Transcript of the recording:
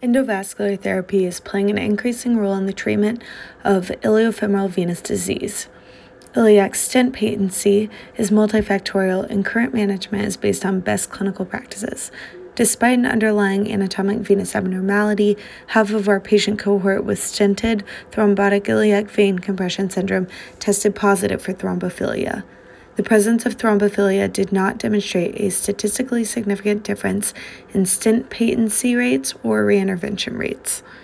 Endovascular therapy is playing an increasing role in the treatment of iliofemoral venous disease. Iliac stent patency is multifactorial, and current management is based on best clinical practices. Despite an underlying anatomic venous abnormality, half of our patient cohort with stented thrombotic iliac vein compression syndrome tested positive for thrombophilia. The presence of thrombophilia did not demonstrate a statistically significant difference in stent patency rates or reintervention rates.